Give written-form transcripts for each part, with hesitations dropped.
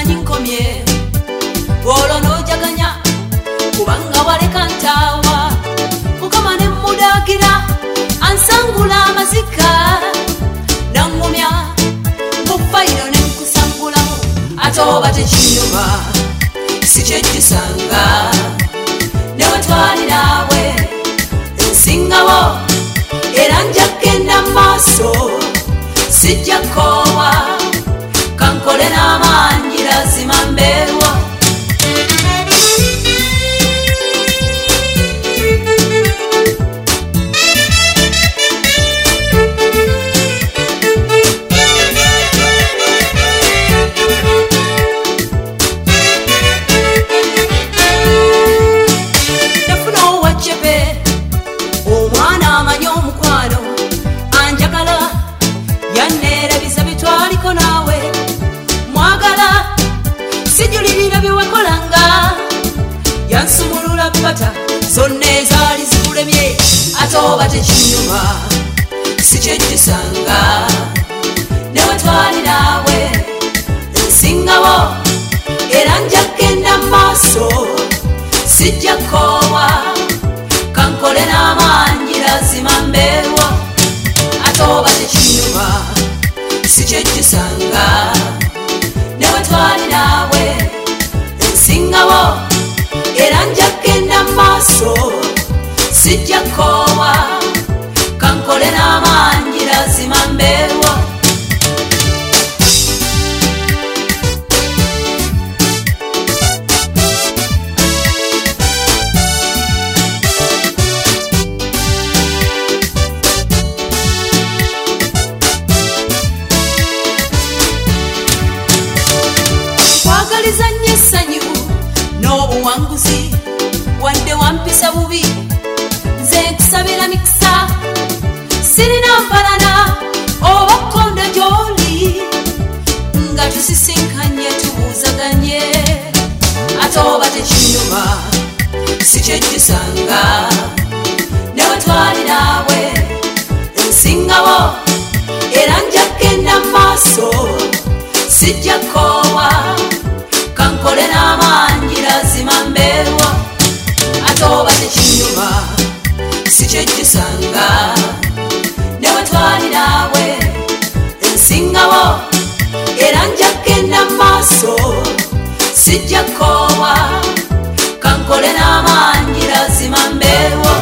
manyi nkomye olwo n'ojaganya kubanga waleka ntaawa mukama ne mmudagira ansangula amazika nangumya mu fayiro ne nkusangulamu ate oba tekinyuma sikyekisanga newe twali naawe nsingawo era nja kgenda mu maaso sijja koowa kankole n'amaanyi lazima mbeerwa omwana amanyi omukwano anjagala yanneerabiza bitwaliko naawe mwagala sijulirira byewakolanga yansumulula pata zonna ezaali zikulemye ate oba tekinyuma sikyekisanga newe twali naawe nsingawo era nja kgenda mu maaso sijja koowa kankole n'amaanyi lazima mbeerwa ate oba tekinyuma sikyekisanga newe twali naawe nsingawo era nja kgenda mu maaso sijja koowa kankole n'amaanyi lazima mbeerwa kwagalizanya essanyu n'obuwanguzi wadde wampisa bubi nze nkusabira mikisa sirina mpalana oba kkondo gy'oli nga tusisinkanye tubuuzaganye ate oba tekinyuma sikyekisanga newe twali naawe nsingawo era nja kgenda mu maaso sijja koowa kankole n'amaanyi lazima mbeerwa ate oba tekinyuma sikyekisanga newe twali naawe nsingawo era nja kgenda mu maaso sijja koowa kankole n'amaanyi lazima mbeerwa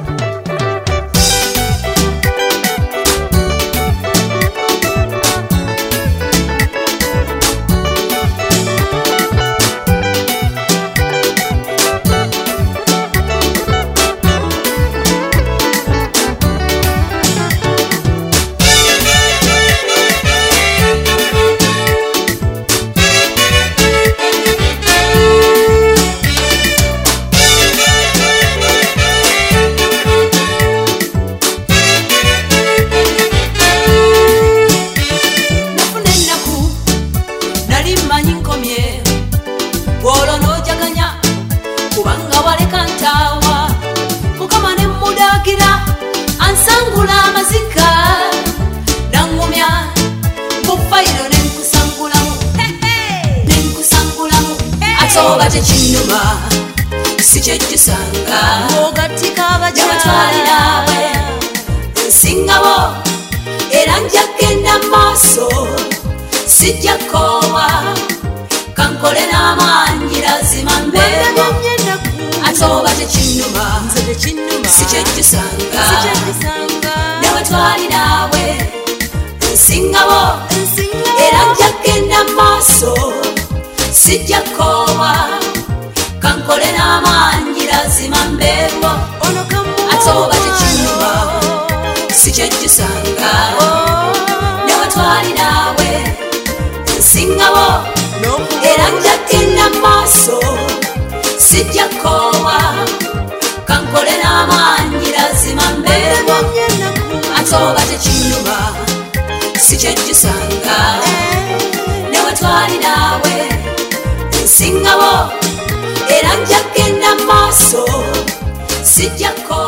olwo n'ojaganya kubanga waleka ntaawa mukama ne mmudagira ansangula amazika nangumya mu fayiro ne nkusangulamu ate oba tekinyuma sikyekisanga newe twali naawe nsingawo era nja kgenda mu maaso sijja koowa kankole n'amaanyi lazima mbeerwa ate oba tekinyuma sikyekisanga newe twali naawe nsingawo era nja kgenda mu maaso sijja koowa kankole n'amaanyi lazima mbeerwa ate oba tekinyuma sikyekisanga newe twali naawe nsingawo era nja kgenda mu maaso sijja koowa kankole n'amaanyi lazima mbeerwa ate oba tekinyuma sikyekisanga newe twali naawe nsingawo era nja kgenda mu maaso sijja koowa